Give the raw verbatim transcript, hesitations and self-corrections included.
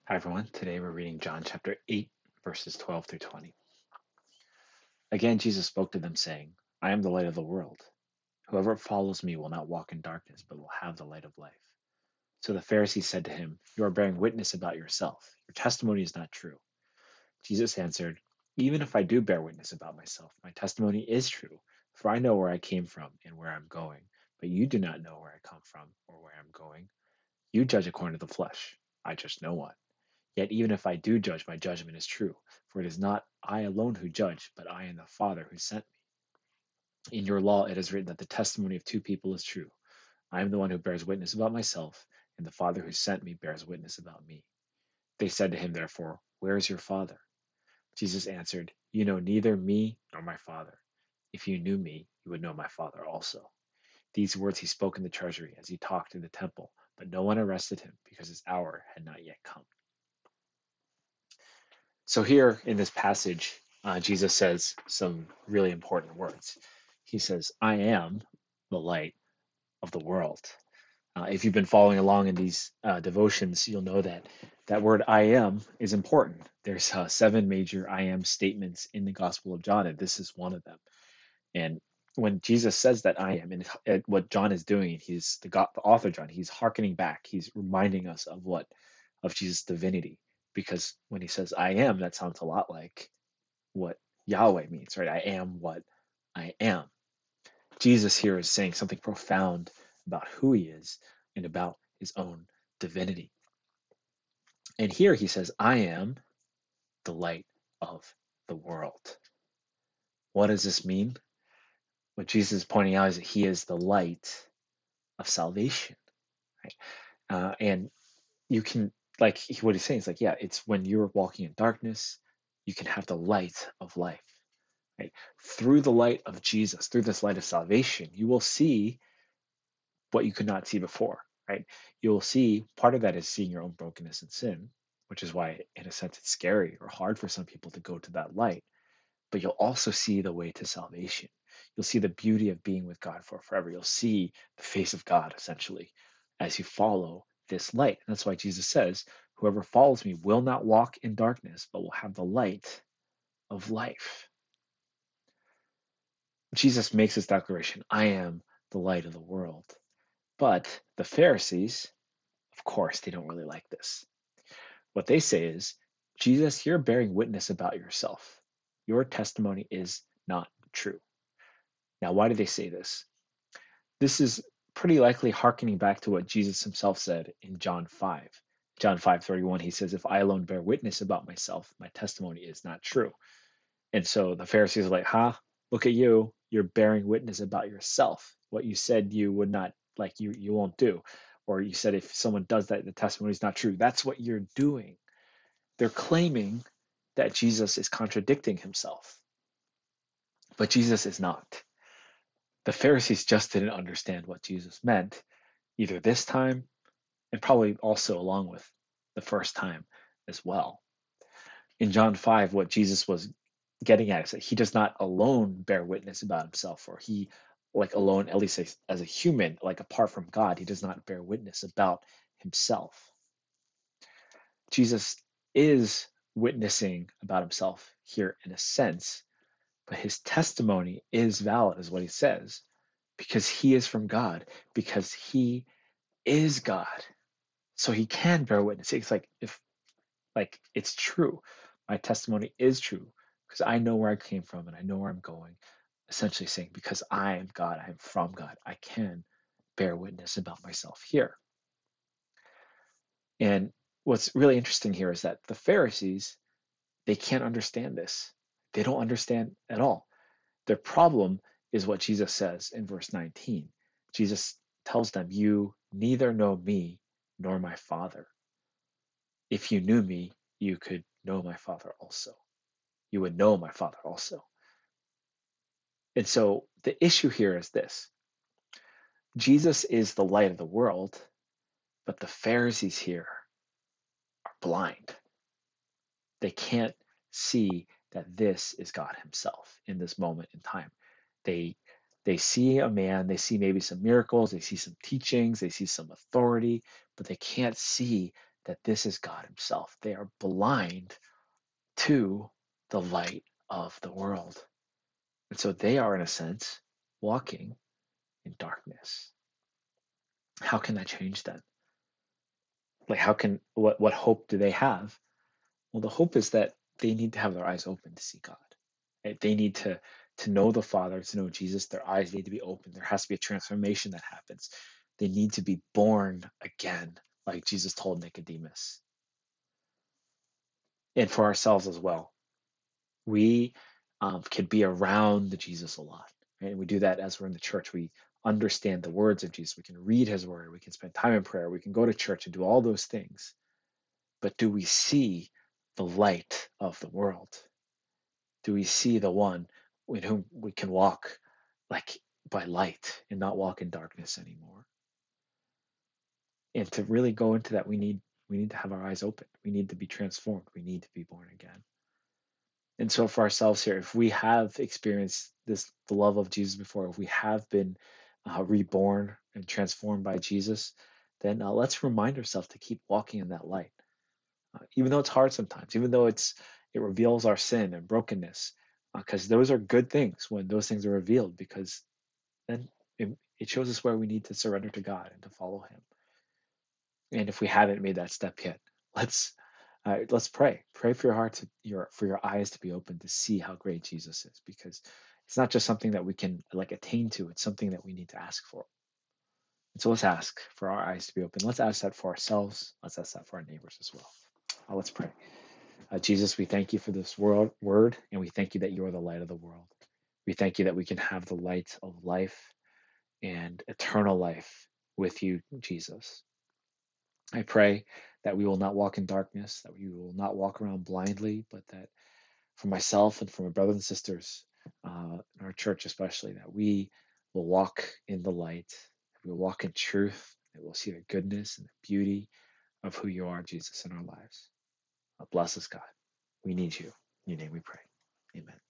Hi everyone, today we're reading John chapter eight, verses twelve through twenty. Again, Jesus spoke to them, saying, I am the light of the world. Whoever follows me will not walk in darkness, but will have the light of life. So the Pharisees said to him, You are bearing witness about yourself. Your testimony is not true. Jesus answered, Even if I do bear witness about myself, my testimony is true, for I know where I came from and where I'm going, but you do not know where I come from or where I'm going. You judge according to the flesh. I judge no one. Yet even if I do judge, my judgment is true, for it is not I alone who judge, but I and the Father who sent me. In your law it is written that the testimony of two people is true. I am the one who bears witness about myself, and the Father who sent me bears witness about me. They said to him, therefore, Where is your Father? Jesus answered, You know neither me nor my Father. If you knew me, you would know my Father also. These words he spoke in the treasury as he talked in the temple, but no one arrested him because his hour had not yet come. So here in this passage, uh, Jesus says some really important words. He says, I am the light of the world. Uh, if you've been following along in these uh, devotions, you'll know that that word I am is important. There's uh, seven major I am statements in the Gospel of John, and this is one of them. And when Jesus says that I am, and uh, what John is doing, he's the, God, the author John, he's hearkening back. He's reminding us of what of Jesus' divinity. Because when he says I am, that sounds a lot like what Yahweh means, right? I am what I am. Jesus here is saying something profound about who he is and about his own divinity. And here he says, I am the light of the world. What does this mean? What Jesus is pointing out is that he is the light of salvation, right? Uh, and you can, like what he's saying is like, yeah, it's when you're walking in darkness, you can have the light of life. Right? Through the light of Jesus, through this light of salvation, you will see what you could not see before, right? You will see part of that is seeing your own brokenness and sin, which is why, in a sense, it's scary or hard for some people to go to that light. But you'll also see the way to salvation. You'll see the beauty of being with God for forever. You'll see the face of God, essentially, as you follow this light. And that's why Jesus says, Whoever follows me will not walk in darkness, but will have the light of life. Jesus makes this declaration, I am the light of the world. But the Pharisees, of course, they don't really like this. What they say is, Jesus, you're bearing witness about yourself. Your testimony is not true. Now, why do they say this? This is pretty likely hearkening back to what Jesus himself said in John five. John five thirty-one, he says, If I alone bear witness about myself, my testimony is not true. And so the Pharisees are like, ha, look at you. You're bearing witness about yourself. What you said you would not, like you, you won't do. Or you said if someone does that, the testimony is not true. That's what you're doing. They're claiming that Jesus is contradicting himself. But Jesus is not. The Pharisees just didn't understand what Jesus meant, either this time and probably also along with the first time as well. In John five, what Jesus was getting at is that he does not alone bear witness about himself, or he, like alone, at least as, as a human, like apart from God, he does not bear witness about himself. Jesus is witnessing about himself here in a sense, but his testimony is valid, is what he says, because he is from God, because he is God. So he can bear witness. It's like if like it's true. My testimony is true because I know where I came from and I know where I'm going. Essentially saying, because I am God, I am from God, I can bear witness about myself here. And what's really interesting here is that the Pharisees, they can't understand this. They don't understand at all. Their problem is what Jesus says in verse nineteen. Jesus tells them, You neither know me nor my Father. If you knew me, you could know my Father also. You would know my Father also. And so the issue here is this. Jesus is the light of the world, but the Pharisees here are blind. They can't see that this is God himself in this moment in time. They they see a man, they see maybe some miracles, they see some teachings, they see some authority, but they can't see that this is God himself. They are blind to the light of the world. And so they are, in a sense, walking in darkness. How can that change then? Like, how can, what, what hope do they have? Well, the hope is that they need to have their eyes open to see God. Right? They need to, to know the Father, to know Jesus. Their eyes need to be open. There has to be a transformation that happens. They need to be born again, like Jesus told Nicodemus. And for ourselves as well. We um, can be around the Jesus a lot. Right? And we do that as we're in the church. We understand the words of Jesus. We can read his word. We can spend time in prayer. We can go to church and do all those things. But do we see the light of the world? Do we see the one in whom we can walk like by light and not walk in darkness anymore? And to really go into that, we need we need to have our eyes open. We need to be transformed. We need to be born again. And so for ourselves here, if we have experienced this, the love of Jesus before, if we have been uh, reborn and transformed by Jesus, then uh, let's remind ourselves to keep walking in that light. Uh, even though it's hard sometimes, even though it's it reveals our sin and brokenness, because uh, those are good things when those things are revealed, because then it, it shows us where we need to surrender to God and to follow him. And if we haven't made that step yet, let's uh, let's pray. Pray for your heart to your for your eyes to be open to see how great Jesus is, because it's not just something that we can like attain to. It's something that we need to ask for. And so let's ask for our eyes to be open. Let's ask that for ourselves. Let's ask that for our neighbors as well. Uh, let's pray. Uh, Jesus, we thank you for this world, word, and we thank you that you are the light of the world. We thank you that we can have the light of life and eternal life with you, Jesus. I pray that we will not walk in darkness, that we will not walk around blindly, but that for myself and for my brothers and sisters uh, in our church especially, that we will walk in the light, we will walk in truth, that we'll see the goodness and the beauty of who you are, Jesus, in our lives. Uh, bless us, God. We need you. In your name we pray. Amen.